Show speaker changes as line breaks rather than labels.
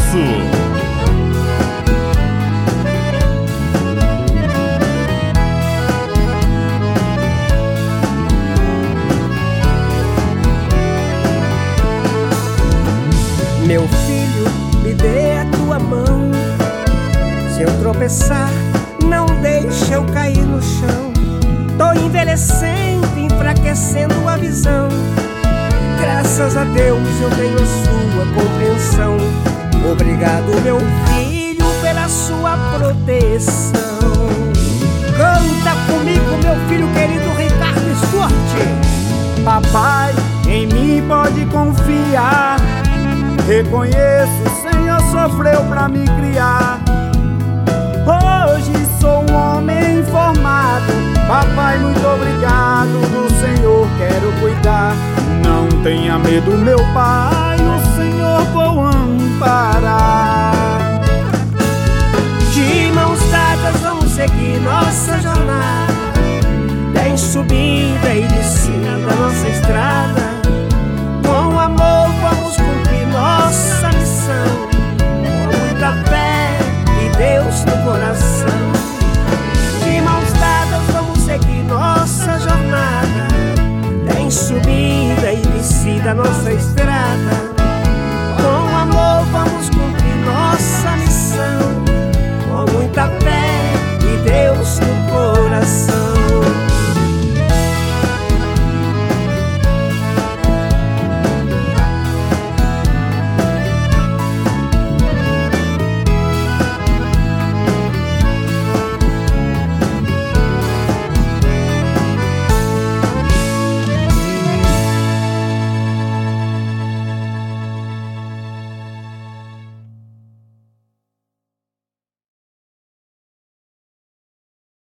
Meu filho, me dê a tua mão. Se eu tropeçar, não deixe eu cair no chão. Tô envelhecendo, enfraquecendo a visão. Graças a Deus eu tenho sua compreensão. Obrigado, meu filho, pela sua proteção. Canta comigo, meu filho querido Ricardo Stewart.
Papai, em mim pode confiar. Reconheço, o Senhor sofreu pra me criar. Hoje sou um homem formado. Papai, muito obrigado, do Senhor quero cuidar. Não tenha medo, meu pai, o Senhor vou amparar.
De mãos dadas vamos seguir nossa jornada. Tem subida e descida.